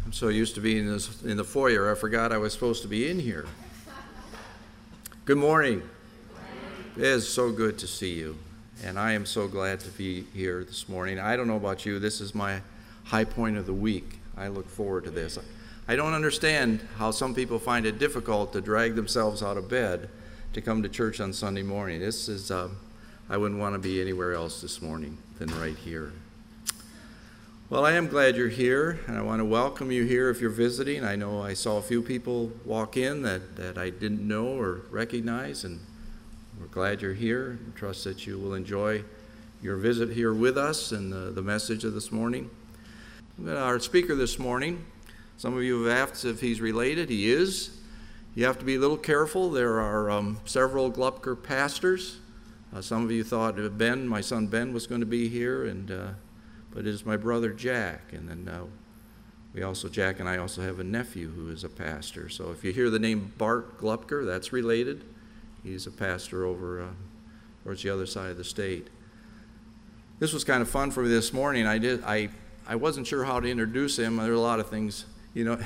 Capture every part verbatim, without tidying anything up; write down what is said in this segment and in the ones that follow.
I'm so used to being in, this, in the foyer, I forgot I was supposed to be in here. Good morning. It is so good to see you, and I am so glad to be here this morning. I don't know about you, this is my high point of the week. I look forward to this. I don't understand how some people find it difficult to drag themselves out of bed to come to church on Sunday morning. This is, uh, I wouldn't want to be anywhere else this morning than right here. Well, I am glad you're here, and I want to welcome you here if you're visiting. I know I saw a few people walk in that, that I didn't know or recognize, and we're glad you're here. I trust that you will enjoy your visit here with us and the, the message of this morning. Our speaker this morning, some of you have asked if he's related. He is. You have to be a little careful. There are um, several Gluepker pastors. Uh, some of you thought Ben, my son Ben, was going to be here, and uh, but it is my brother Jack. And then uh, we also, Jack and I also have a nephew who is a pastor. So if you hear the name Bart Gluepker, that's related. He's a pastor over uh, towards the other side of the state. This was kind of fun for me this morning. I did. I I wasn't sure how to introduce him. There are a lot of things, you know.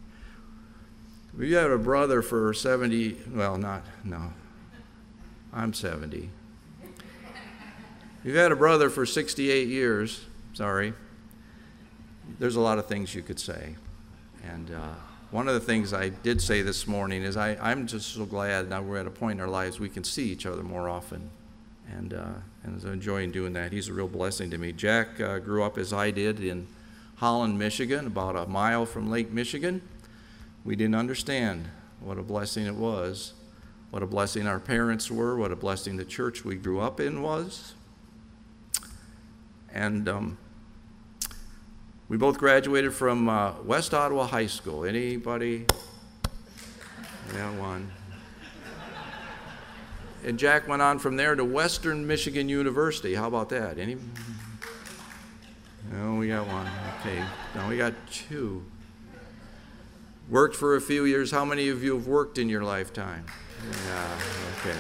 We had a brother for seventy. Well, not no. I'm seventy. You've had a brother for sixty-eight years. Sorry. There's a lot of things you could say. And uh, one of the things I did say this morning is I, I'm just so glad now we're at a point in our lives we can see each other more often. And, uh, and I'm enjoying doing that. He's a real blessing to me. Jack uh, grew up as I did in Holland, Michigan, about a mile from Lake Michigan. We didn't understand what a blessing it was, what a blessing our parents were, what a blessing the church we grew up in was. And um, we both graduated from uh, West Ottawa High School. Anybody? Yeah, one. And Jack went on from there to Western Michigan University. How about that? Any? No, we got one. Okay. Now we got two. Worked for a few years. How many of you have worked in your lifetime? Yeah, okay.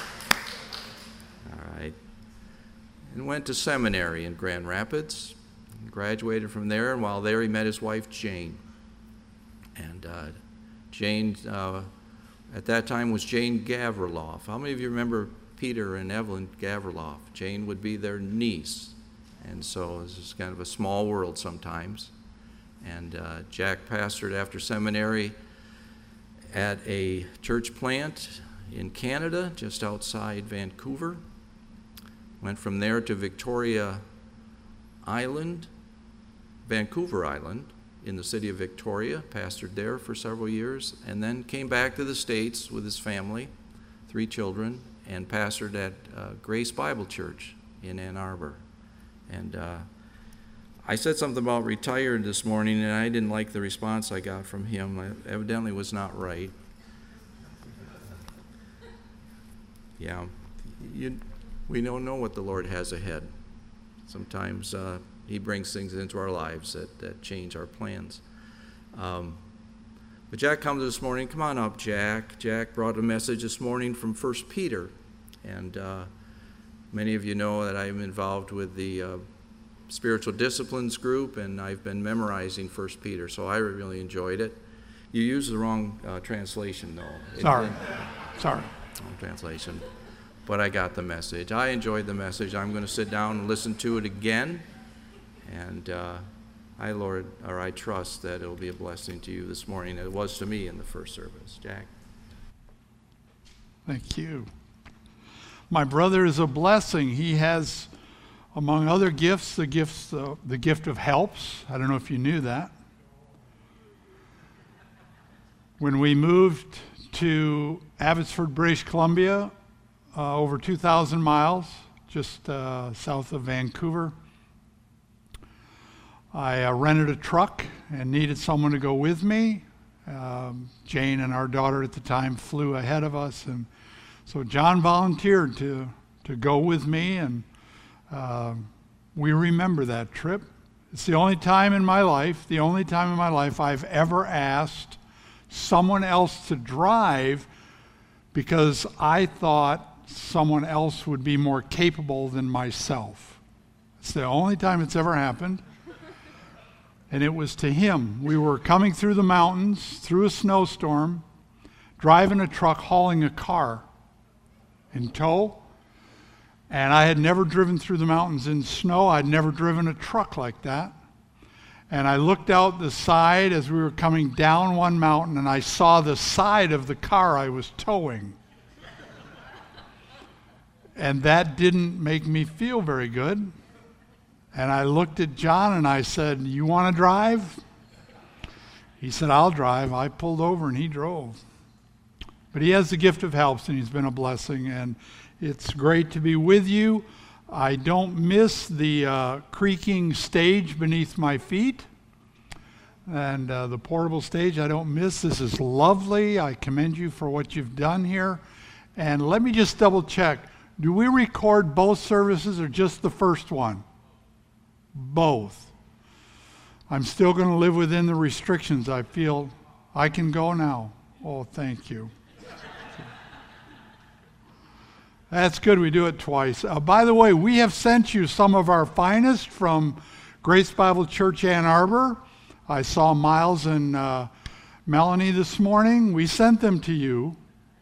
All right. And went to seminary in Grand Rapids. Graduated from there, and while there he met his wife Jane. And uh, Jane, uh, at that time, was Jane Gavriloff. How many of you remember Peter and Evelyn Gavriloff? Jane would be their niece. And so this is kind of a small world sometimes. And uh, Jack pastored after seminary at a church plant in Canada, just outside Vancouver. Went from there to Victoria Island, Vancouver Island, in the city of Victoria, pastored there for several years, and then came back to the States with his family, three children, and pastored at uh, Grace Bible Church in Ann Arbor. And uh, I said something about retired this morning, and I didn't like the response I got from him. I evidently was not right. Yeah, you, we don't know what the Lord has ahead. Sometimes uh, he brings things into our lives that, that change our plans. Um, but Jack comes this morning. Come on up, Jack. Jack brought a message this morning from First Peter. And uh, many of you know that I'm involved with the uh, spiritual disciplines group, and I've been memorizing First Peter, so I really enjoyed it. You used the wrong uh, translation, though. Sorry. It, Sorry. Wrong translation. But I got the message. I enjoyed the message. I'm going to sit down and listen to it again. And uh, I, Lord, or I trust that it'll be a blessing to you this morning. It was to me in the first service. Jack. Thank you. My brother is a blessing. He has, among other gifts, the gifts, the, the gift of helps. I don't know if you knew that. When we moved to Abbotsford, British Columbia, Uh, over two thousand miles, just uh, south of Vancouver. I uh, rented a truck and needed someone to go with me. Um, Jane and our daughter at the time flew ahead of us, and so John volunteered to, to go with me, and uh, we remember that trip. It's the only time in my life, the only time in my life I've ever asked someone else to drive because I thought someone else would be more capable than myself. It's the only time it's ever happened. and it was to him. We were coming through the mountains, through a snowstorm, driving a truck, hauling a car in tow. And I had never driven through the mountains in snow. I'd never driven a truck like that. And I looked out the side as we were coming down one mountain, and I saw the side of the car I was towing. And that didn't make me feel very good. And I looked at John and I said, "You want to drive?" He said, "I'll drive." I pulled over and he drove. But he has the gift of helps, and he's been a blessing. And it's great to be with you. I don't miss the uh, creaking stage beneath my feet. And uh, the portable stage I don't miss. This is lovely. I commend you for what you've done here. And let me just double check. Do we record both services or just the first one? Both. I'm still going to live within the restrictions. I feel I can go now. Oh, thank you. That's good. We do it twice. Uh, by the way, we have sent you some of our finest from Grace Bible Church Ann Arbor. I saw Miles and uh, Melanie this morning. We sent them to you.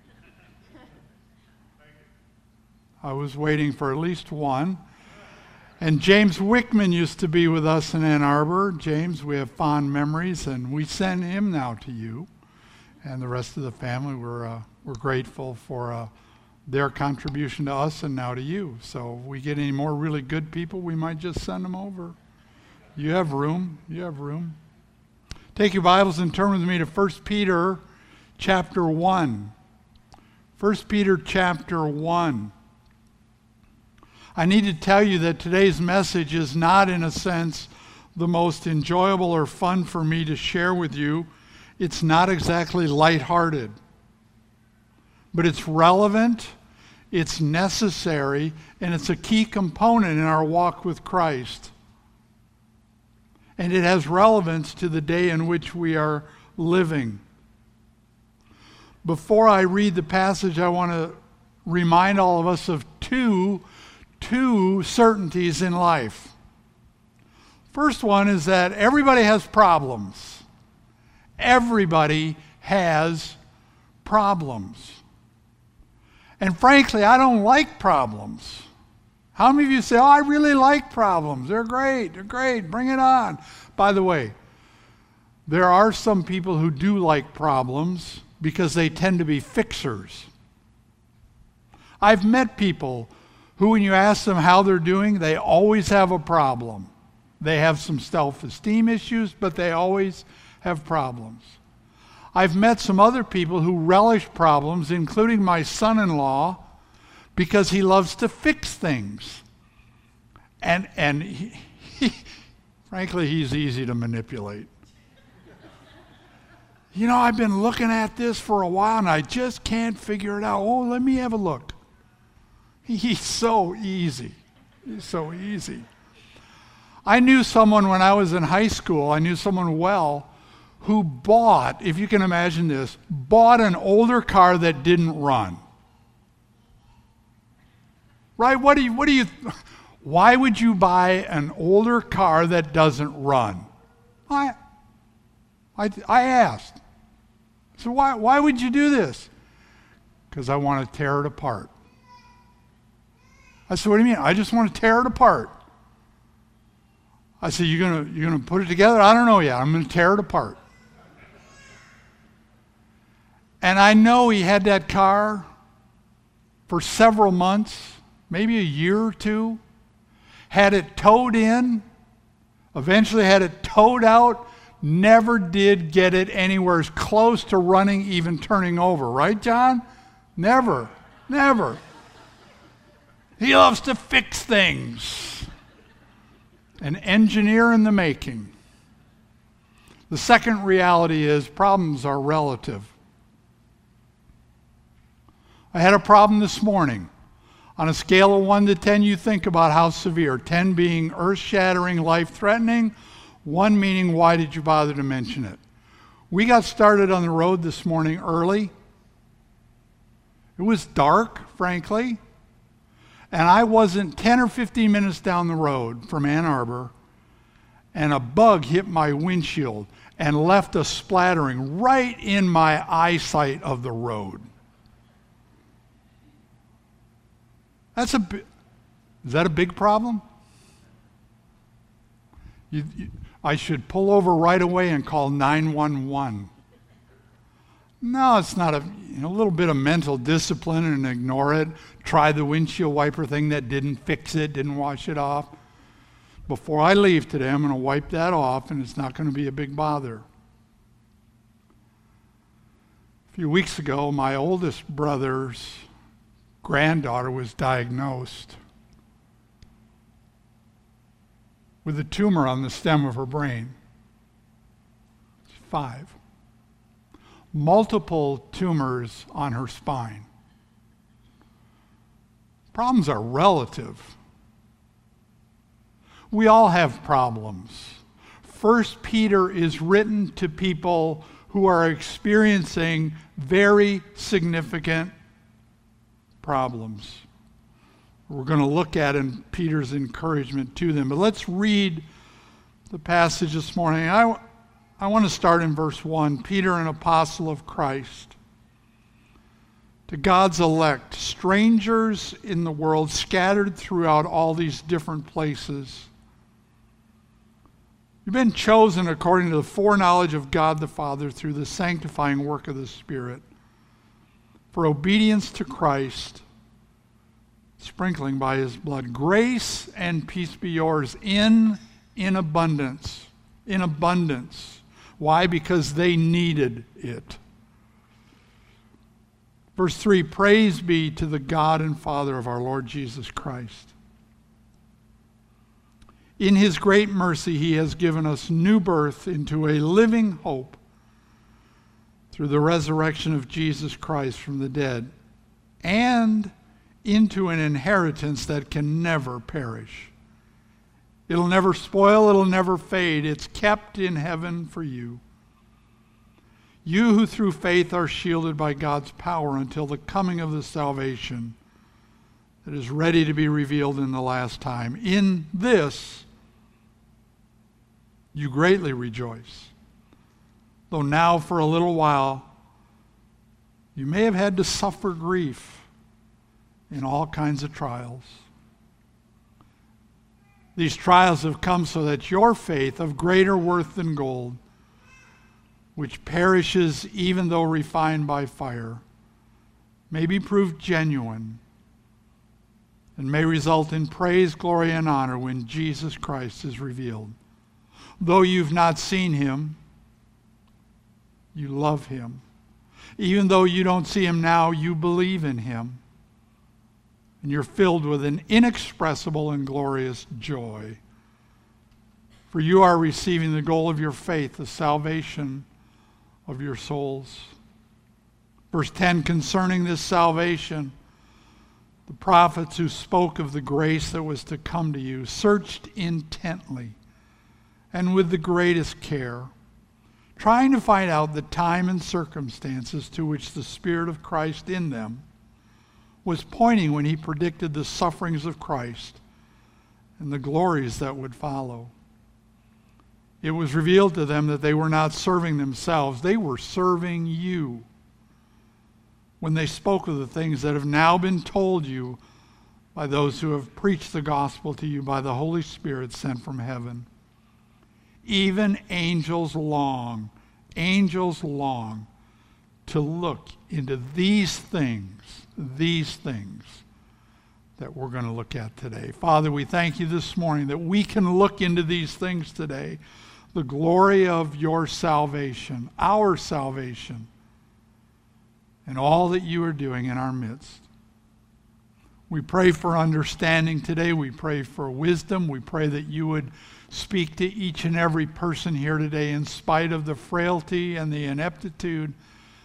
I was waiting for at least one. And James Wickman used to be with us in Ann Arbor. James, we have fond memories, and we send him now to you. And the rest of the family, we're, uh, we're grateful for uh, their contribution to us and now to you. So if we get any more really good people, we might just send them over. You have room. You have room. Take your Bibles and turn with me to First Peter chapter one. First Peter chapter one. I need to tell you that today's message is not, in a sense, the most enjoyable or fun for me to share with you. It's not exactly lighthearted. But it's relevant, it's necessary, and it's a key component in our walk with Christ. And it has relevance to the day in which we are living. Before I read the passage, I want to remind all of us of two two certainties in life. First one is that everybody has problems. Everybody has problems. And frankly, I don't like problems. How many of you say, "Oh, I really like problems. They're great. They're great. Bring it on." By the way, there are some people who do like problems because they tend to be fixers. I've met people who, when you ask them how they're doing, they always have a problem. They have some self-esteem issues, but they always have problems. I've met some other people who relish problems, including my son-in-law, because he loves to fix things. And, and he, he, frankly, he's easy to manipulate. You know, I've been looking at this for a while, and I just can't figure it out. Oh, let me have a look. He's so easy. He's so easy. I knew someone when I was in high school, I knew someone well, who bought, if you can imagine this, bought an older car that didn't run. Right? What do you, what do you, why would you buy an older car that doesn't run? I, I, I asked. So why, why would you do this? Because I want to tear it apart. I said, "What do you mean?" "I just want to tear it apart." I said, "You're gonna you're gonna put it together?" "I don't know yet. I'm gonna tear it apart." And I know he had that car for several months, maybe a year or two, had it towed in, eventually had it towed out, never did get it anywhere as close to running, even turning over. Right, John? Never, never. He loves to fix things. An engineer in the making. The second reality is problems are relative. I had a problem this morning. On a scale of one to ten, you think about how severe. ten being earth-shattering, life-threatening. one meaning, why did you bother to mention it? We got started on the road this morning early. It was dark, frankly. And I wasn't ten or fifteen minutes down the road from Ann Arbor, and a bug hit my windshield and left a splattering right in my eyesight of the road. That's a bi- is that a big problem? You, you, I should pull over right away and call nine one one. No, it's not. A, you know, a little bit of mental discipline and ignore it. Try the windshield wiper thing that didn't fix it, didn't wash it off. Before I leave today, I'm going to wipe that off, and it's not going to be a big bother. A few weeks ago, my oldest brother's granddaughter was diagnosed with a tumor on the stem of her brain. She's five. Multiple tumors on her spine. Problems are relative. We all have problems. First Peter is written to people who are experiencing very significant problems. We're going to look at in Peter's encouragement to them. But let's read the passage this morning. I, I want to start in verse one. Peter, an apostle of Christ, to God's elect, strangers in the world, scattered throughout all these different places. You've been chosen according to the foreknowledge of God the Father through the sanctifying work of the Spirit for obedience to Christ, sprinkling by his blood. Grace and peace be yours in, in abundance. In abundance. Why? Because they needed it. Verse three, praise be to the God and Father of our Lord Jesus Christ. In his great mercy, he has given us new birth into a living hope through the resurrection of Jesus Christ from the dead, and into an inheritance that can never perish. It'll never spoil, it'll never fade. It's kept in heaven for you. You who through faith are shielded by God's power until the coming of the salvation that is ready to be revealed in the last time. In this you greatly rejoice, though now for a little while you may have had to suffer grief in all kinds of trials. These trials have come so that your faith, of greater worth than gold, which perishes even though refined by fire, may be proved genuine and may result in praise, glory, and honor when Jesus Christ is revealed. Though you've not seen him, you love him. Even though you don't see him now, you believe in him. And you're filled with an inexpressible and glorious joy. For you are receiving the goal of your faith, the salvation of your souls. Verse ten, concerning this salvation, the prophets who spoke of the grace that was to come to you searched intently and with the greatest care, trying to find out the time and circumstances to which the Spirit of Christ in them was pointing when he predicted the sufferings of Christ and the glories that would follow. It was revealed to them that they were not serving themselves, they were serving you when they spoke of the things that have now been told you by those who have preached the gospel to you by the Holy Spirit sent from heaven. Even angels long, angels long to look into these things, these things that we're going to look at today. Father, we thank you this morning that we can look into these things today. The glory of your salvation, our salvation, and all that you are doing in our midst. We pray for understanding today. We pray for wisdom. We pray that you would speak to each and every person here today in spite of the frailty and the ineptitude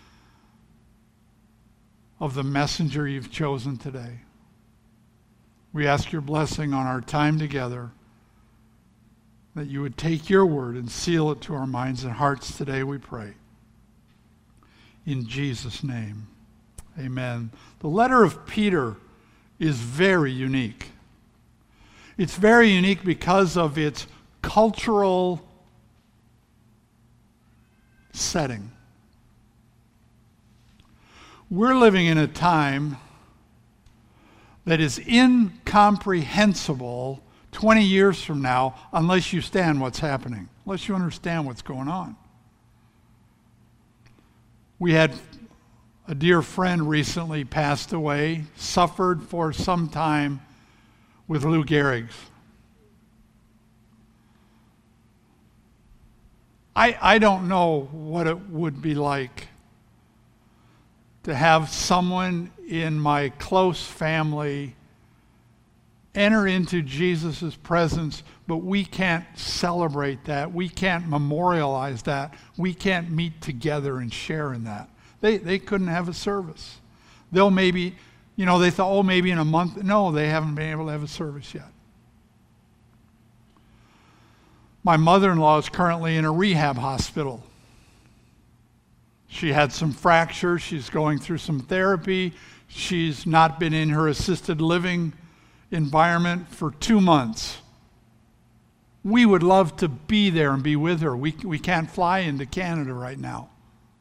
of the messenger you've chosen today. We ask your blessing on our time together, that you would take your word and seal it to our minds and hearts today, we pray. In Jesus' name, amen. The letter of Peter is very unique. It's very unique because of its cultural setting. We're living in a time that is incomprehensible twenty years from now unless you understand what's happening, unless you understand what's going on. We had a dear friend recently passed away, suffered for some time with Lou Gehrig's. I, I don't know what it would be like to have someone in my close family enter into Jesus' presence, but we can't celebrate that. We can't memorialize that. We can't meet together and share in that. They, they couldn't have a service. They'll maybe, you know, they thought, oh, maybe in a month. No, they haven't been able to have a service yet. My mother-in-law is currently in a rehab hospital. She had some fractures. She's going through some therapy. She's not been in her assisted living environment for two months. We would love to be there and be with her. We, we can't fly into Canada right now.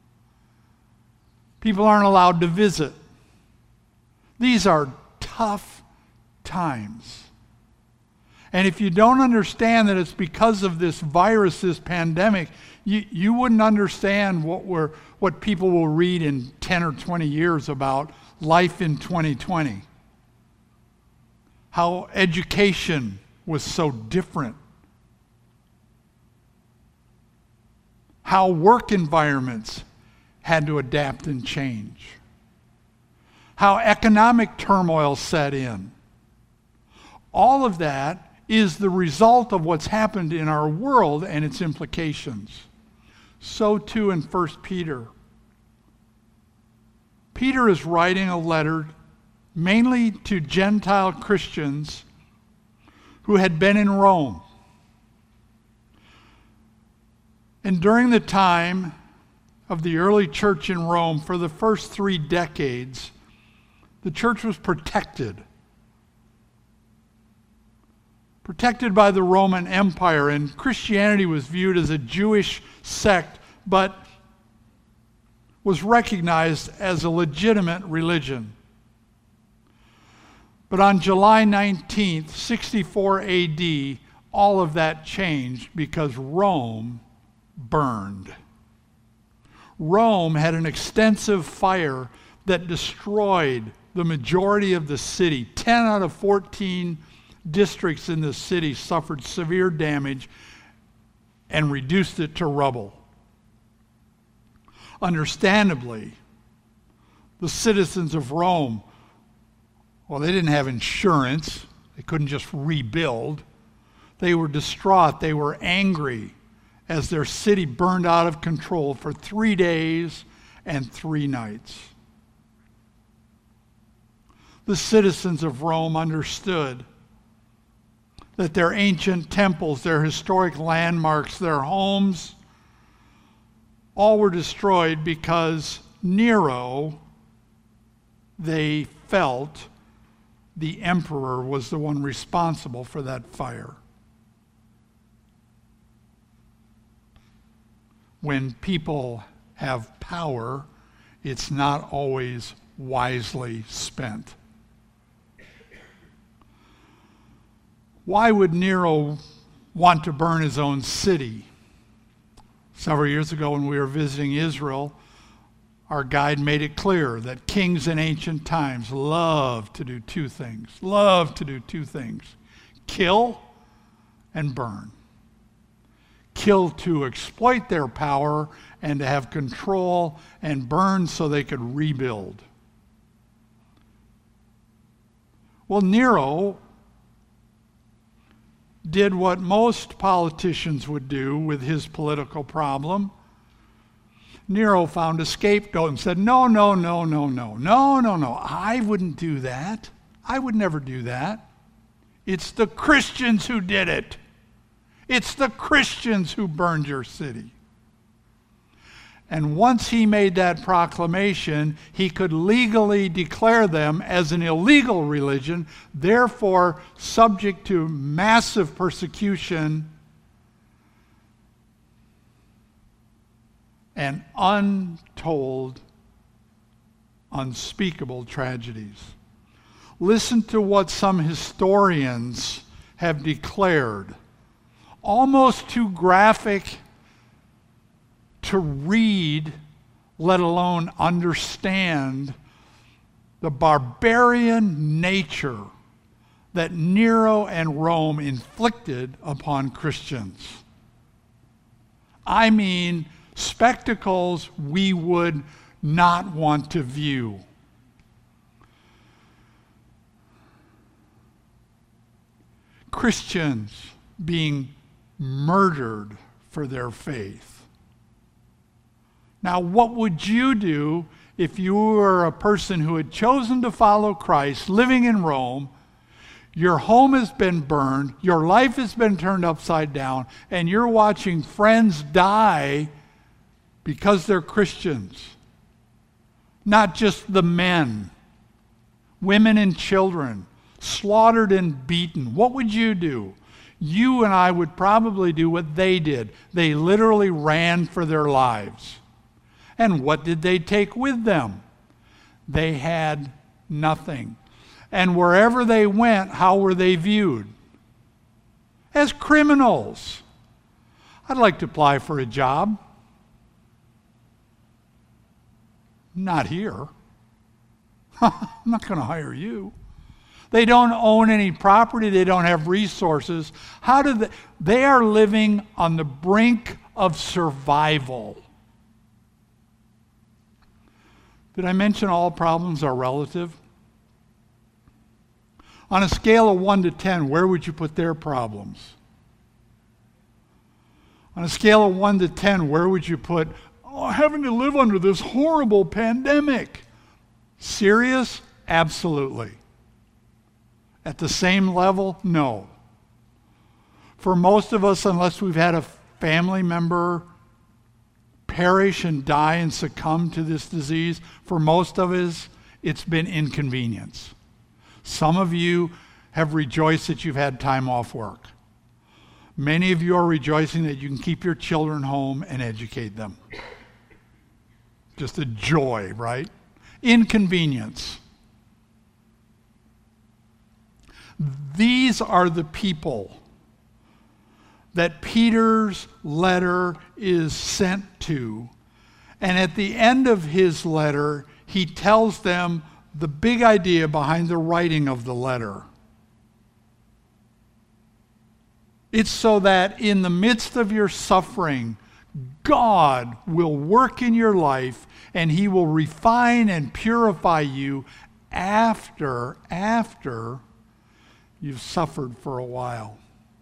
People aren't allowed to visit. These are tough times. And if you don't understand that it's because of this virus, this pandemic, you, you wouldn't understand what we're, what people will read in ten or twenty years about life in twenty twenty. How education was so different. How work environments had to adapt and change. How economic turmoil set in. All of that is the result of what's happened in our world and its implications. So too in First Peter. Peter is writing a letter mainly to Gentile Christians who had been in Rome. And during the time of the early church in Rome, for the first three decades, the church was protected. Protected by the Roman Empire, and Christianity was viewed as a Jewish sect, but was recognized as a legitimate religion. But on July nineteenth, sixty-four A D, all of that changed because Rome burned. Rome had an extensive fire that destroyed the majority of the city. ten out of fourteen districts in the city suffered severe damage and reduced it to rubble. Understandably, the citizens of Rome, well, they didn't have insurance. They couldn't just rebuild. They were distraught. They were angry as their city burned out of control for three days and three nights. The citizens of Rome understood that their ancient temples, their historic landmarks, their homes, all were destroyed because Nero, they felt, the emperor was the one responsible for that fire. When people have power, it's not always wisely spent. Why would Nero want to burn his own city? Several years ago when we were visiting Israel, our guide made it clear that kings in ancient times loved to do two things. Loved to do two things. Kill and burn. Kill to exploit their power and to have control, and burn so they could rebuild. Well, Nero did what most politicians would do with his political problem. Nero found a scapegoat and said, no, no, no, no, no, no, no, no, I wouldn't do that. I would never do that. It's the Christians who did it. It's the Christians who burned your city. And once he made that proclamation, he could legally declare them as an illegal religion, therefore subject to massive persecution and untold, unspeakable tragedies. Listen to what some historians have declared, almost too graphic to read, let alone understand the barbarian nature that Nero and Rome inflicted upon Christians. I mean, spectacles we would not want to view. Christians being murdered for their faith. Now, what would you do if you were a person who had chosen to follow Christ, living in Rome? Your home has been burned, your life has been turned upside down, and you're watching friends die because they're Christians. Not just the men, women and children, slaughtered and beaten. What would you do? You and I would probably do what they did. They literally ran for their lives. And what did they take with them? They had nothing. And wherever they went, how were they viewed? As criminals. I'd like to apply for a job. Not here. I'm not going to hire you. They don't own any property. They don't have resources. How do they? They are living on the brink of survival. Did I mention all problems are relative? On a scale of one to ten, where would you put their problems? On a scale of one to ten, where would you put oh, having to live under this horrible pandemic? Serious? Absolutely. At the same level? No. For most of us, unless we've had a family member perish and die and succumb to this disease, for most of us, it's been inconvenience. Some of you have rejoiced that you've had time off work. Many of you are rejoicing that you can keep your children home and educate them. Just a joy, right? Inconvenience. These are the people that Peter's letter is sent to. And at the end of his letter, he tells them the big idea behind the writing of the letter. It's so that in the midst of your suffering, God will work in your life and he will refine and purify you after, after you've suffered for a while.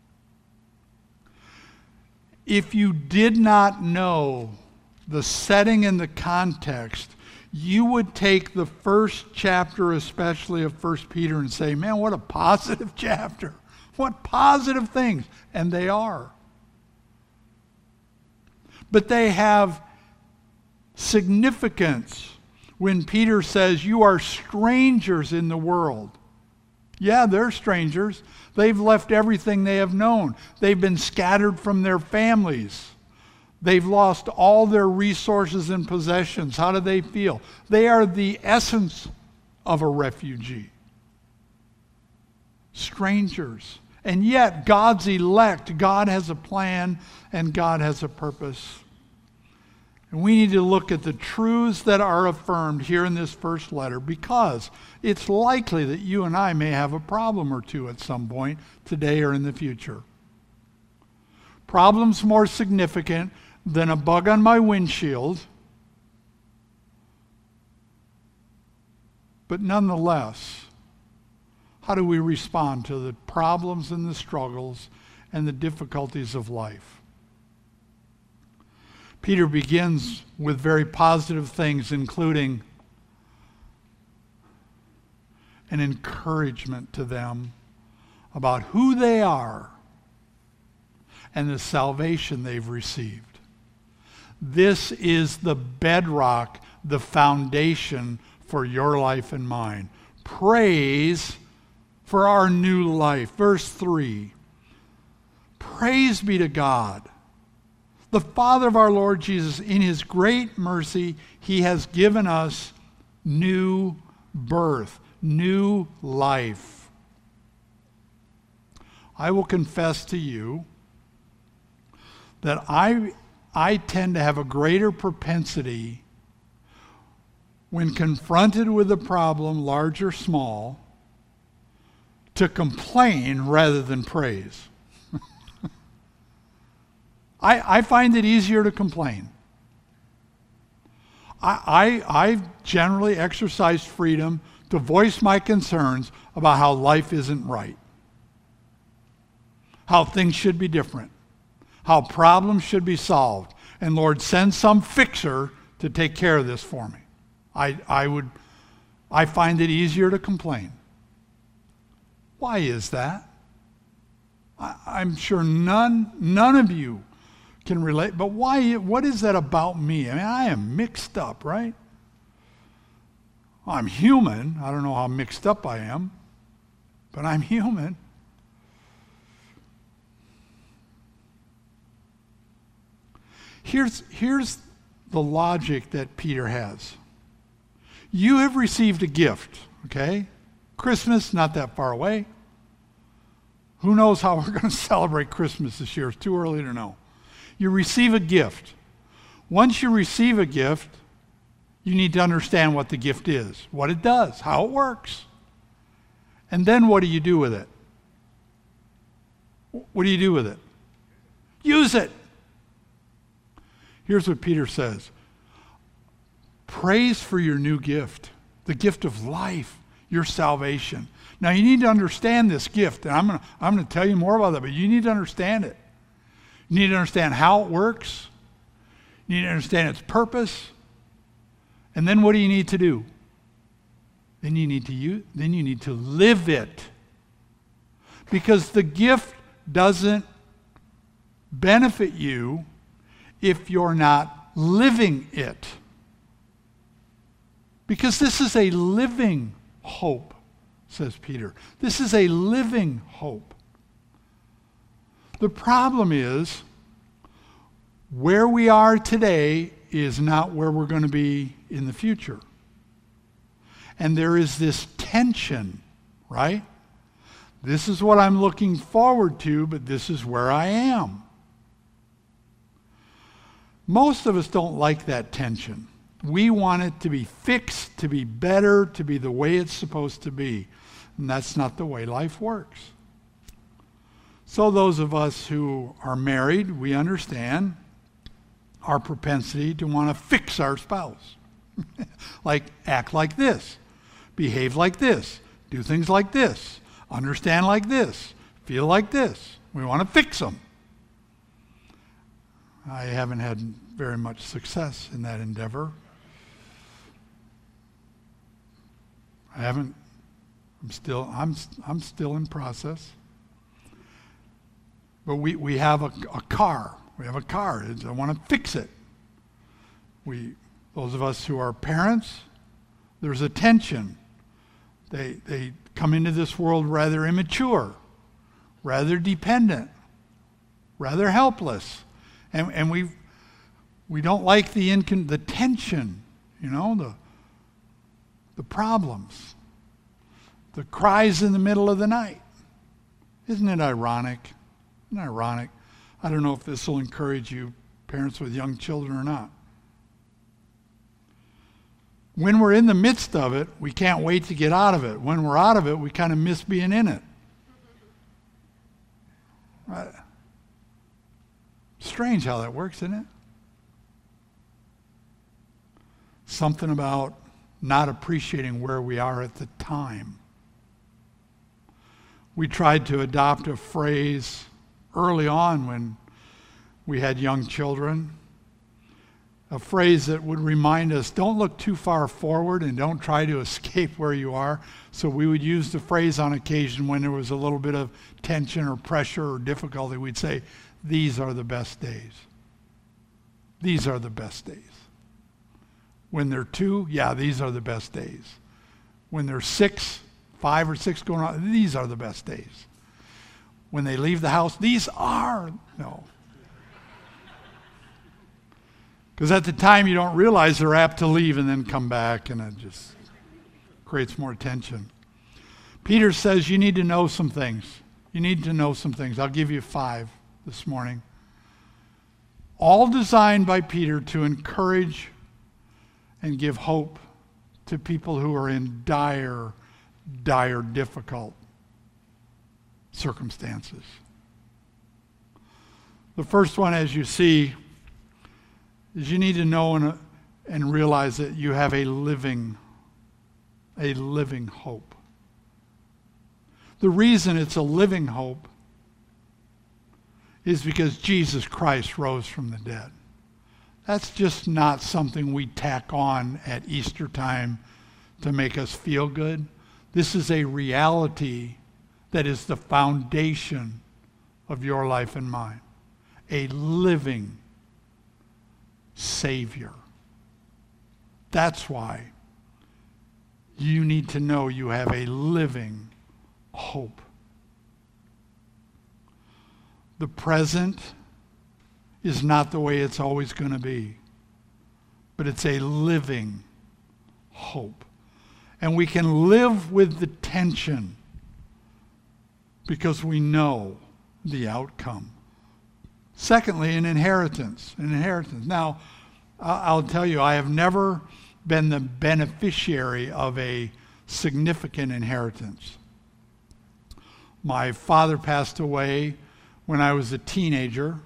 If you did not know the setting and the context, you would take the first chapter, especially of First Peter, and say, man, what a positive chapter. What positive things. And they are. But they have significance when Peter says, you are strangers in the world. Yeah, they're strangers. They've left everything they have known. They've been scattered from their families. They've lost all their resources and possessions. How do they feel? They are the essence of a refugee. Strangers. And yet, God's elect. God has a plan and God has a purpose. And we need to look at the truths that are affirmed here in this first letter, because it's likely that you and I may have a problem or two at some point today or in the future. Problems more significant than a bug on my windshield, but nonetheless, how do we respond to the problems and the struggles and the difficulties of life? Peter begins with very positive things, including an encouragement to them about who they are and the salvation they've received. This is the bedrock, the foundation for your life and mine. Praise for our new life. Verse three. Praise be to God, The Father of our Lord Jesus, in his great mercy, he has given us new birth, new life. I will confess to you that I, I tend to have a greater propensity when confronted with a problem, large or small, to complain rather than praise. I, I find it easier to complain. I, I, I've generally exercised freedom to voice my concerns about how life isn't right, how things should be different, how problems should be solved. And Lord, send some fixer to take care of this for me. I, I would, I find it easier to complain. Why is that? I, I'm sure none, none of you can relate, but why, what is that about me? I mean, I am mixed up, right? I'm human. I don't know how mixed up I am, but I'm human. Here's, here's the logic that Peter has. You have received a gift, okay? Christmas, not that far away. Who knows how we're going to celebrate Christmas this year? It's too early to know. You receive a gift. Once you receive a gift, you need to understand what the gift is, what it does, how it works. And then what do you do with it? What do you do with it? Use it. Here's what Peter says. Praise for your new gift, the gift of life, your salvation. Now you need to understand this gift, and I'm going to I'm going to tell you more about that, but you need to understand it. You need to understand how it works. You need to understand its purpose. And then what do you need to do? Then you need to use, then you need to live it. Because the gift doesn't benefit you if you're not living it. Because this is a living hope, says Peter. This is a living hope. The problem is, where we are today is not where we're going to be in the future. And there is this tension, right? This is what I'm looking forward to, but this is where I am. Most of us don't like that tension. We want it to be fixed, to be better, to be the way it's supposed to be. And that's not the way life works. So those of us who are married, we understand our propensity to want to fix our spouse. Like, act like this, behave like this, do things like this, understand like this, feel like this. We want to fix them. I haven't had very much success in that endeavor. I haven't, I'm still, I'm, I'm still in process. But we, we have a, a car. We have a car. I want to fix it. We, those of us who are parents, there's a tension. They, they come into this world rather immature, rather dependent, rather helpless. And, and we, we don't like the, incon- the tension, you know, the, the problems, the cries in the middle of the night. Isn't it ironic? Isn't it ironic? I don't know if this will encourage you, parents with young children, or not. When we're in the midst of it, we can't wait to get out of it. When we're out of it, we kind of miss being in it. Right? Strange how that works, isn't it? Something about not appreciating where we are at the time. We tried to adopt a phrase early on when we had young children, a phrase that would remind us, don't look too far forward and don't try to escape where you are. So we would use the phrase on occasion when there was a little bit of tension or pressure or difficulty. We'd say, these are the best days. These are the best days. When they're two, yeah, these are the best days. When they're six, five or six going on, these are the best days. When they leave the house, these are, no. Because at the time you don't realize they're apt to leave and then come back, and it just creates more tension. Peter says you need to know some things. You need to know some things. I'll give you five this morning. All designed by Peter to encourage and give hope to people who are in dire, dire, difficult circumstances. The first one, as you see, is you need to know and, and realize that you have a living, a living hope. The reason it's a living hope is because Jesus Christ rose from the dead. That's just not something we tack on at Easter time to make us feel good. This is a reality that is the foundation of your life and mine. A living Savior. That's why you need to know you have a living hope. The present is not the way it's always going to be, but it's a living hope. And we can live with the tension because we know the outcome. Secondly, an inheritance. An inheritance. Now, I'll tell you, I have never been the beneficiary of a significant inheritance. My father passed away when I was a teenager.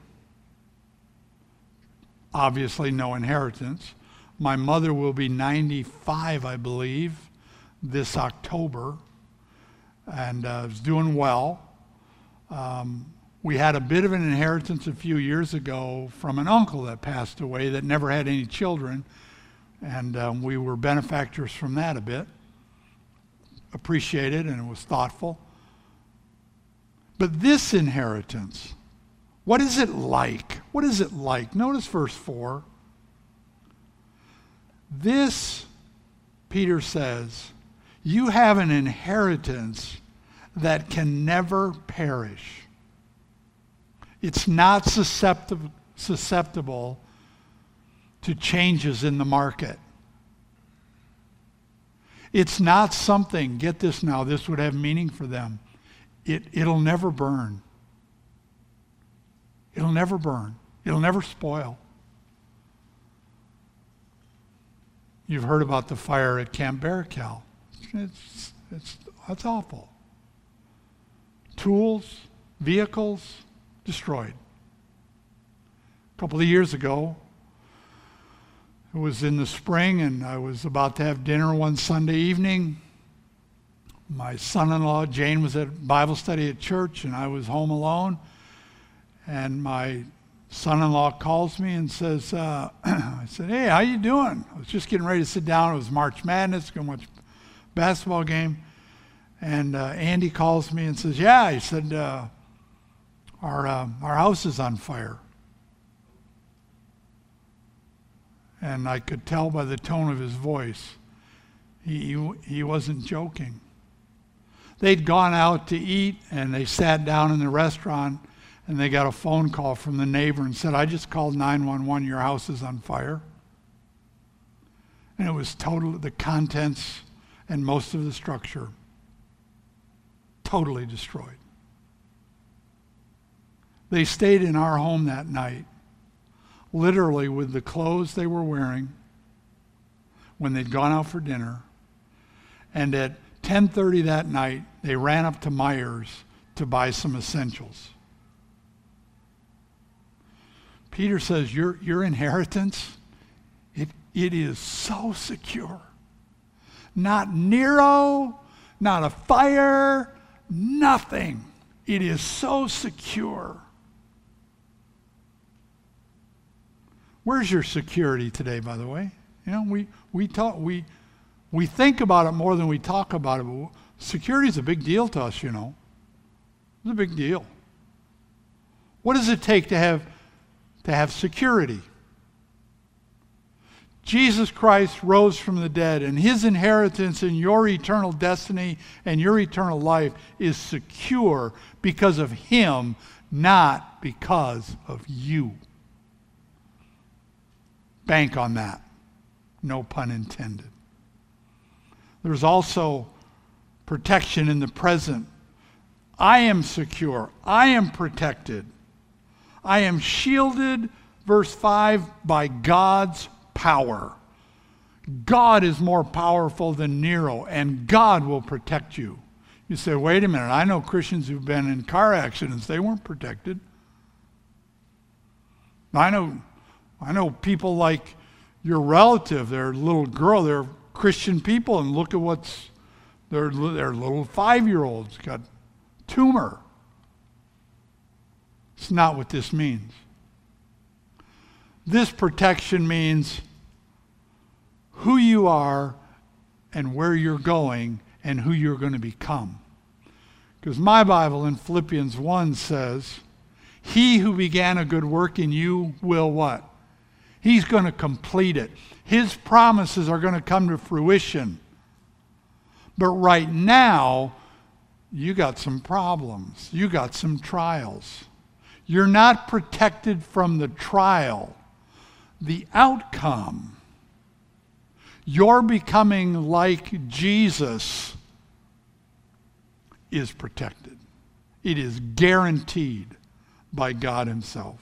Obviously, no inheritance. My mother will be ninety-five, I believe, this October, and uh, is doing well. Um, we had a bit of an inheritance a few years ago from an uncle that passed away that never had any children, and um, we were benefactors from that a bit. Appreciated, and it was thoughtful. But this inheritance, what is it like? What is it like? Notice verse four. This, Peter says, you have an inheritance that can never perish. It's not susceptible, susceptible to changes in the market. It's not something, get this now, this would have meaning for them. It, it'll never burn. It'll never burn. It'll never spoil. You've heard about the fire at Camp Barakel. It's, it's, it's awful. Tools, vehicles, destroyed. A couple of years ago, it was in the spring, and I was about to have dinner one Sunday evening. My son-in-law, Jane, was at Bible study at church, and I was home alone. And my son-in-law calls me and says, uh, I said, hey, how you doing? I was just getting ready to sit down. It was March Madness, going to watch a basketball game. And uh, Andy calls me and says, yeah, he said, uh, our, uh, our house is on fire. And I could tell by the tone of his voice, he, he, he wasn't joking. They'd gone out to eat, and they sat down in the restaurant, and they got a phone call from the neighbor and said, I just called nine one one, your house is on fire. And it was total, the contents and most of the structure totally destroyed. They stayed in our home that night, literally with the clothes they were wearing when they'd gone out for dinner. And at ten thirty that night, they ran up to Myers to buy some essentials. Peter says, your, your inheritance, it, it is so secure. Not Nero, not a fire, nothing. It is so secure. Where's your security today, by the way? You know, we, we talk, we, we think about it more than we talk about it. But security is a big deal to us, you know. It's a big deal. What does it take to have to have security? Jesus Christ rose from the dead, and his inheritance in your eternal destiny and your eternal life is secure because of him, not because of you. Bank on that. No pun intended. There's also protection in the present. I am secure. I am protected. I am shielded, verse five, by God's power. God is more powerful than Nero, and God will protect you. You say, wait a minute, I know Christians who've been in car accidents. They weren't protected. I know, I know people like your relative, their little girl, they're Christian people, and look at what's, their, their little five-year-old's got tumor. It's not what this means. This protection means who you are and where you're going and who you're going to become. Because my Bible in Philippians one says, he who began a good work in you will what? He's going to complete it. His promises are going to come to fruition. But right now, you got some problems. You got some trials. You're not protected from the trial. The outcome, you're becoming like Jesus, is protected. It is guaranteed by God himself.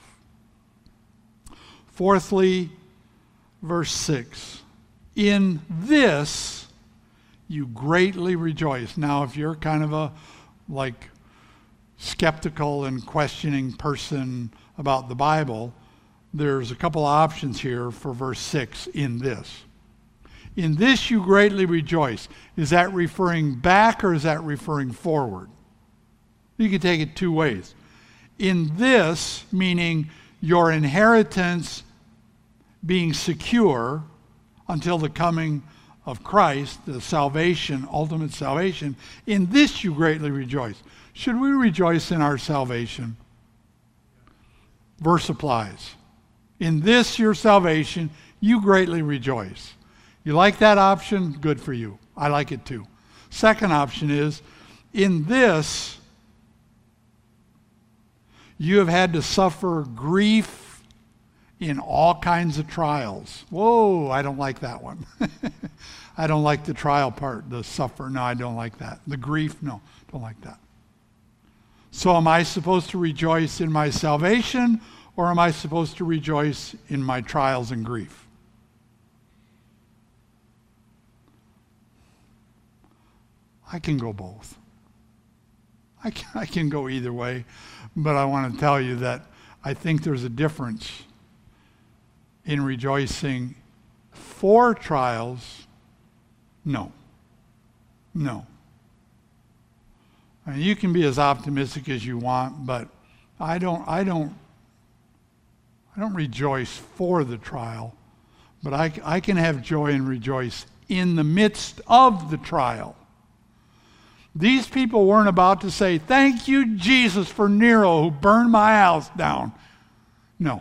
Fourthly, verse six, in this you greatly rejoice. Now, if you're kind of a like skeptical and questioning person about the Bible, there's a couple options here for verse six, in this. In this you greatly rejoice. Is that referring back or is that referring forward? You can take it two ways. In this, meaning your inheritance being secure until the coming of Christ, the salvation, ultimate salvation, in this you greatly rejoice. Should we rejoice in our salvation? Verse applies. In this your salvation, you greatly rejoice. You like that option? Good for you. I like it too. Second option is, in this you have had to suffer grief in all kinds of trials. Whoa, I don't like that one. I don't like the trial part, the suffer. No, I don't like that. The grief, no, don't like that. So am I supposed to rejoice in my salvation, or am I supposed to rejoice in my trials and grief? I can go both. I can, I can go either way, but I want to tell you that I think there's a difference in rejoicing for trials. No. No. I mean, you can be as optimistic as you want, but I don't I don't I don't rejoice for the trial, but I, I can have joy and rejoice in the midst of the trial. These people weren't about to say, thank you, Jesus, for Nero who burned my house down. No.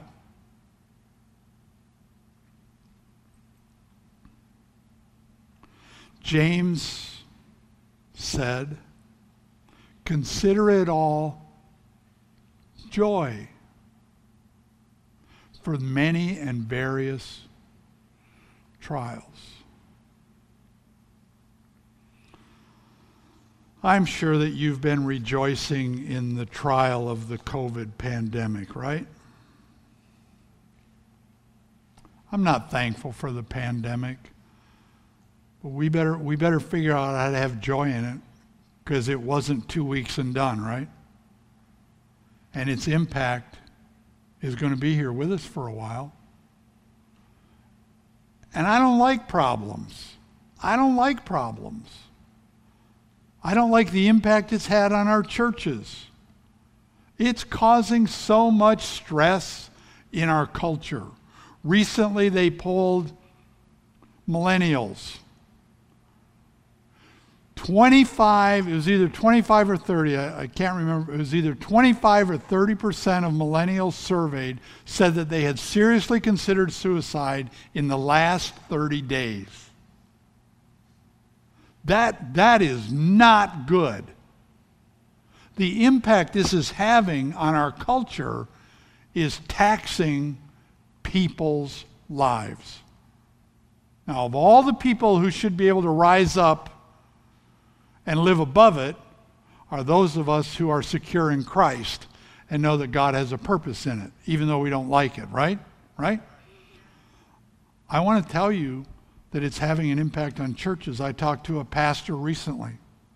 James said, consider it all joy for many and various trials. I'm sure that you've been rejoicing in the trial of the COVID pandemic, right? I'm not thankful for the pandemic, but we better we better figure out how to have joy in it, because it wasn't two weeks and done, right? And its impact is going to be here with us for a while. And I don't like problems. I don't like problems. I don't like the impact it's had on our churches. It's causing so much stress in our culture. Recently, they polled millennials. twenty-five, it was either twenty-five or thirty, I, I can't remember, it was either twenty-five or thirty percent of millennials surveyed said that they had seriously considered suicide in the last thirty days. That, that is not good. The impact this is having on our culture is taxing people's lives. Now, of all the people who should be able to rise up and live above it, are those of us who are secure in Christ and know that God has a purpose in it, even though we don't like it, right? Right? I want to tell you that it's having an impact on churches. I talked to a pastor recently.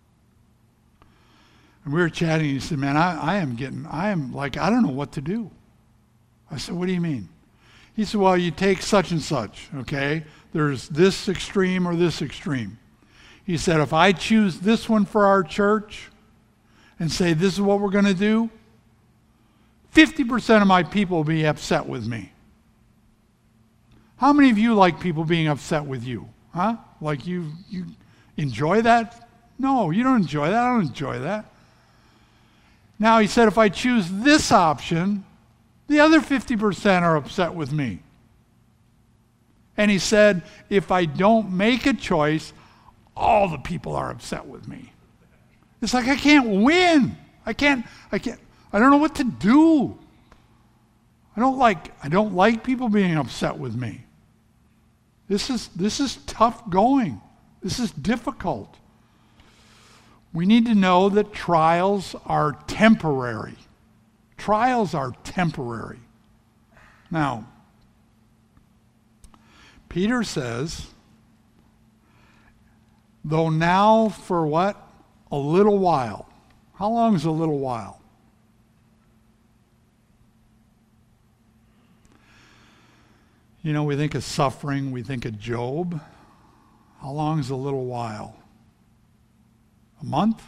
And we were chatting, and he said, man, I, I am getting, I am like, I don't know what to do. I said, what do you mean? He said, well, you take such and such, okay? There's this extreme or this extreme. He said, if I choose this one for our church and say this is what we're going to do, fifty percent of my people will be upset with me. How many of you like people being upset with you? Huh? Like you, you enjoy that? No, you don't enjoy that. I don't enjoy that. Now he said, if I choose this option, the other fifty percent are upset with me. And he said, if I don't make a choice, all the people are upset with me. It's like I can't win. I can't, I can't, I don't know what to do. I don't like, I don't like people being upset with me. This is, this is tough going. This is difficult. We need to know that trials are temporary. Trials are temporary. Now, Peter says, though now for what? A little while. How long is a little while? You know, we think of suffering, we think of Job. How long is a little while? A month?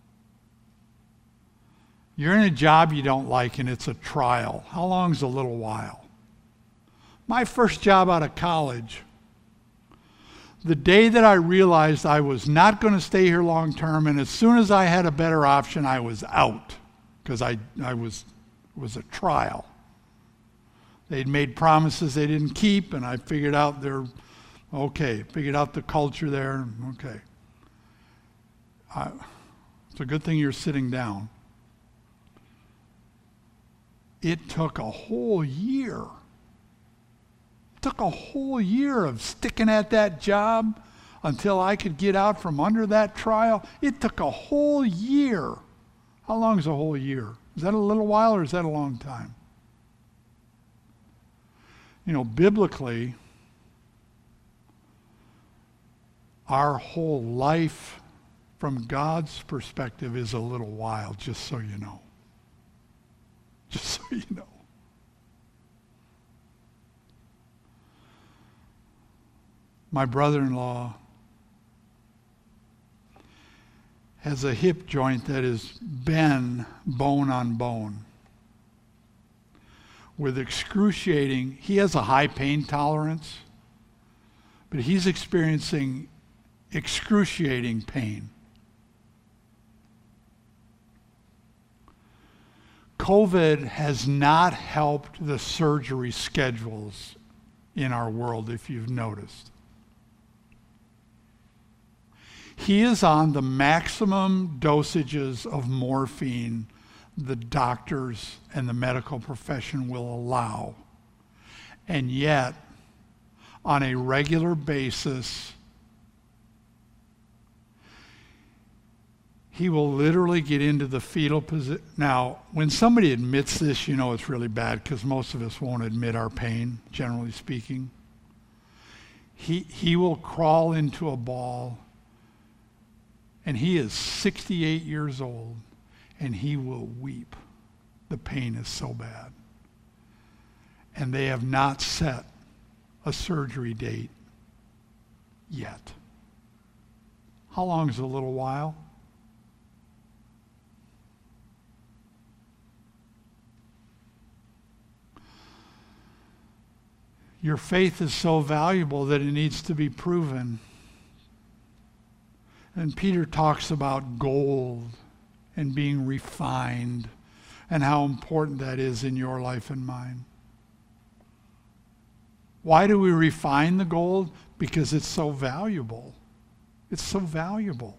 You're in a job you don't like and it's a trial. How long is a little while? My first job out of college, the day that I realized I was not going to stay here long term, and as soon as I had a better option, I was out because I, I was, it was a trial. They'd made promises they didn't keep, and I figured out they're okay, figured out the culture there, okay. I, it's a good thing you're sitting down. It took a whole year. It took a whole year of sticking at that job until I could get out from under that trial. It took a whole year. How long is a whole year? Is that a little while or is that a long time? You know, biblically, our whole life from God's perspective is a little while, just so you know. Just so you know. My brother-in-law has a hip joint that is bent bone on bone with excruciating, he has a high pain tolerance, but he's experiencing excruciating pain. COVID has not helped the surgery schedules in our world, if you've noticed. He is on the maximum dosages of morphine the doctors and the medical profession will allow. And yet, on a regular basis, he will literally get into the fetal position. Now, when somebody admits this, you know it's really bad because most of us won't admit our pain, generally speaking. He, he will crawl into a ball, and he is sixty-eight years old, and he will weep. The pain is so bad. And they have not set a surgery date yet. How long is a little while? Your faith is so valuable that it needs to be proven. And Peter talks about gold and being refined and how important that is in your life and mine. Why do we refine the gold? Because it's so valuable. It's so valuable.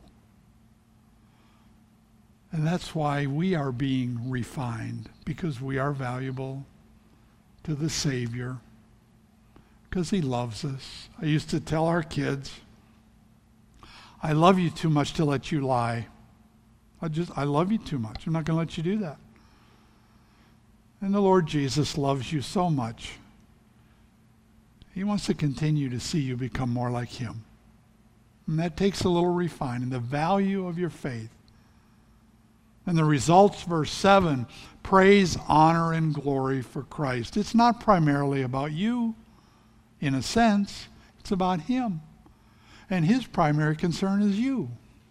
And that's why we are being refined, because we are valuable to the Savior, because he loves us. I used to tell our kids, I love you too much to let you lie. I just, I love you too much. I'm not going to let you do that. And the Lord Jesus loves you so much. He wants to continue to see you become more like him. And that takes a little refining, the value of your faith. And the results, verse seven, praise, honor, and glory for Christ. It's not primarily about you, in a sense. It's about him. And his primary concern is you.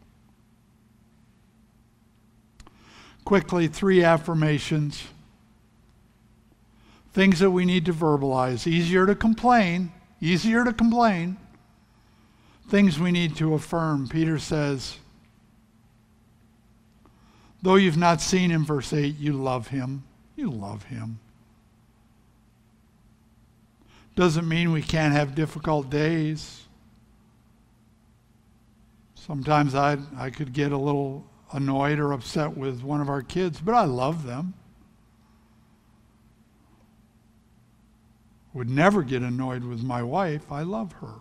Quickly, three affirmations. Things that we need to verbalize. Easier to complain. Easier to complain. Things we need to affirm. Peter says, though you've not seen him, verse eight, you love him. You love him. Doesn't mean we can't have difficult days. Sometimes I I could get a little annoyed or upset with one of our kids, but I love them. Would never get annoyed with my wife. I love her.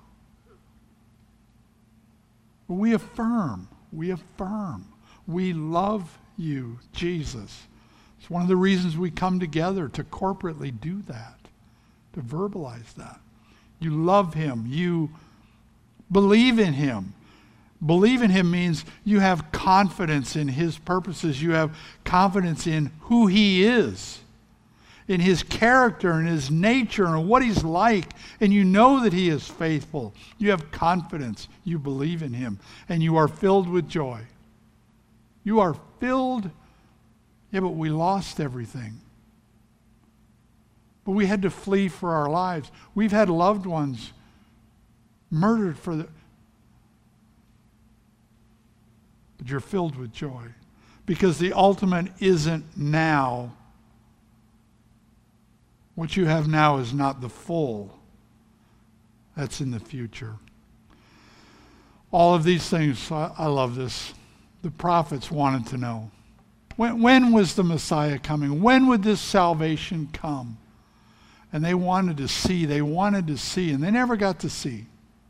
But we affirm. We affirm. We love you, Jesus. It's one of the reasons we come together, to corporately do that, to verbalize that. You love him. You believe in him. Believe in him means you have confidence in his purposes. You have confidence in who he is, in his character and his nature and what he's like. And you know that he is faithful. You have confidence. You believe in him. And you are filled with joy. You are filled. Yeah, but we lost everything. But we had to flee for our lives. We've had loved ones murdered for the... But you're filled with joy. Because the ultimate isn't now. What you have now is not the full. That's in the future. All of these things, I, I love this. The prophets wanted to know. When, when was the Messiah coming? When would this salvation come? And they wanted to see. They wanted to see. And they never got to see.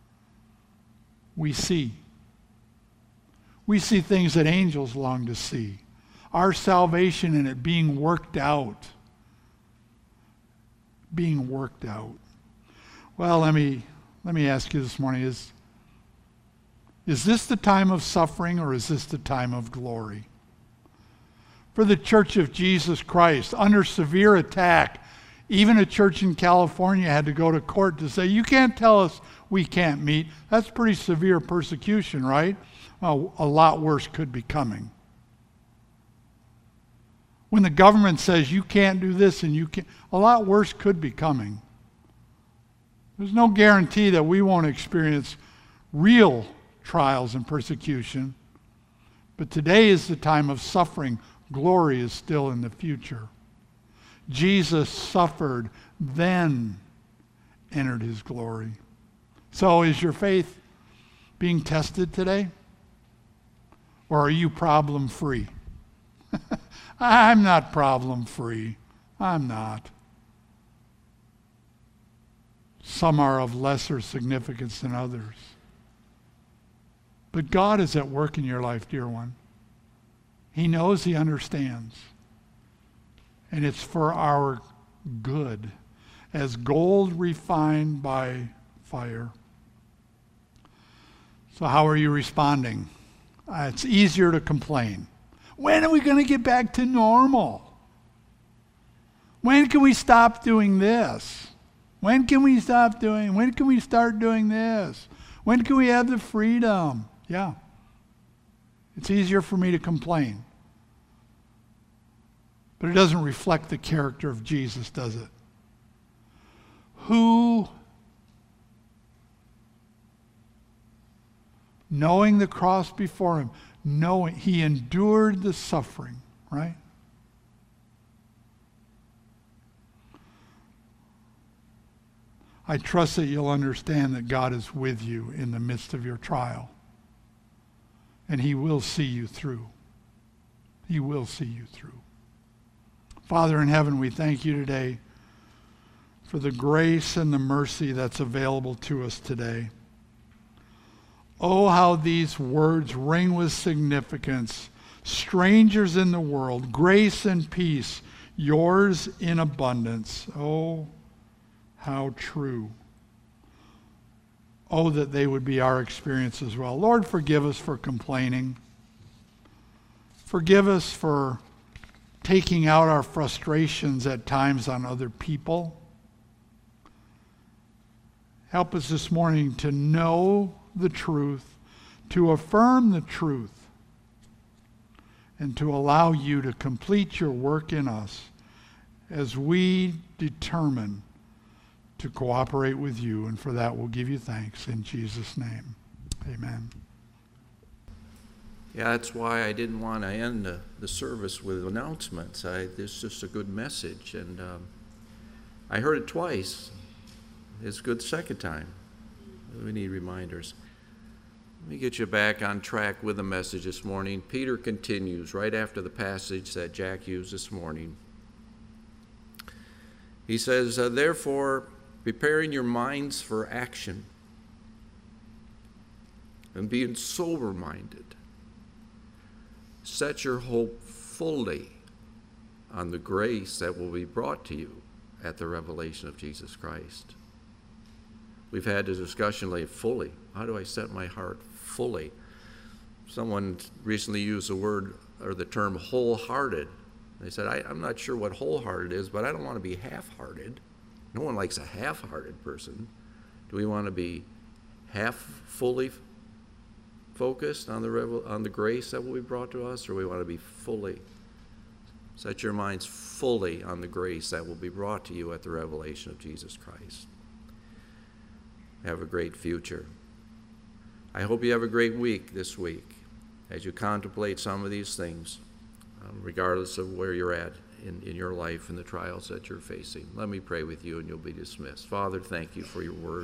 We see. We see things that angels long to see. Our salvation and it being worked out. Being worked out. Well, let me let me ask you this morning, is, is this the time of suffering or is this the time of glory? For the Church of Jesus Christ, under severe attack, even a church in California had to go to court to say, you can't tell us we can't meet. That's pretty severe persecution, right? Well, a lot worse could be coming. When the government says you can't do this and you can't, a lot worse could be coming. There's no guarantee that we won't experience real trials and persecution. But today is the time of suffering. Glory is still in the future. Jesus suffered, then entered his glory. So is your faith being tested today? Or are you problem-free? I'm not problem-free. I'm not. Some are of lesser significance than others. But God is at work in your life, dear one. He knows, he understands. And it's for our good, as gold refined by fire. So how are you responding? Uh, it's easier to complain. When are we going to get back to normal? When can we stop doing this? When can we stop doing, when can we start doing this? When can we have the freedom? Yeah. It's easier for me to complain. But it doesn't reflect the character of Jesus, does it? Who, knowing the cross before him, knowing he endured the suffering, right? I trust that you'll understand that God is with you in the midst of your trial. And he will see you through. He will see you through. Father in heaven, we thank you today for the grace and the mercy that's available to us today. Oh, how these words ring with significance. Strangers in the world, grace and peace, yours in abundance. Oh, how true. Oh, that they would be our experience as well. Lord, forgive us for complaining. Forgive us for taking out our frustrations at times on other people. Help us this morning to know the truth, to affirm the truth, and to allow you to complete your work in us as we determine to cooperate with you. And for that, we'll give you thanks in Jesus' name. Amen. Yeah, that's why I didn't want to end the, the service with announcements. I, it's just a good message, and um, I heard it twice. It's good second time. We need reminders. Let me get you back on track with the message this morning. Peter continues right after the passage that Jack used this morning. He says, uh, therefore, preparing your minds for action and being sober-minded, set your hope fully on the grace that will be brought to you at the revelation of Jesus Christ. We've had the discussion lately, fully. How do I set my heart fully? Someone recently used the word or the term wholehearted. They said, I, I'm not sure what wholehearted is, but I don't want to be half-hearted. No one likes a half-hearted person. Do we want to be half fully focused on the revel- on the grace that will be brought to us, or we want to be fully? Set your minds fully on the grace that will be brought to you at the revelation of Jesus Christ. Have a great future. I hope you have a great week this week as you contemplate some of these things, um, regardless of where you're at in, in your life and the trials that you're facing. Let me pray with you and you'll be dismissed. Father, thank you for your word.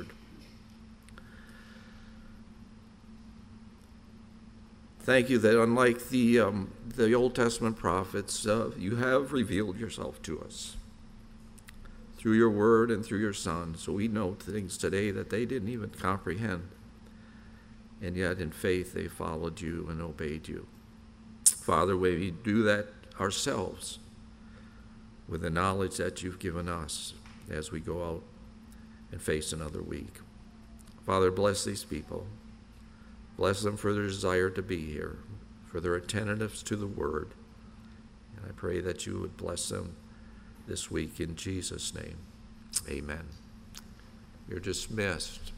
Thank you that unlike the, um, the Old Testament prophets, uh, you have revealed yourself to us through your word and through your Son. So we know things today that they didn't even comprehend. And yet in faith they followed you and obeyed you. Father, may we do that ourselves with the knowledge that you've given us as we go out and face another week. Father, bless these people. Bless them for their desire to be here, for their attentiveness to the word. And I pray that you would bless them this week in Jesus' name. Amen. You're dismissed.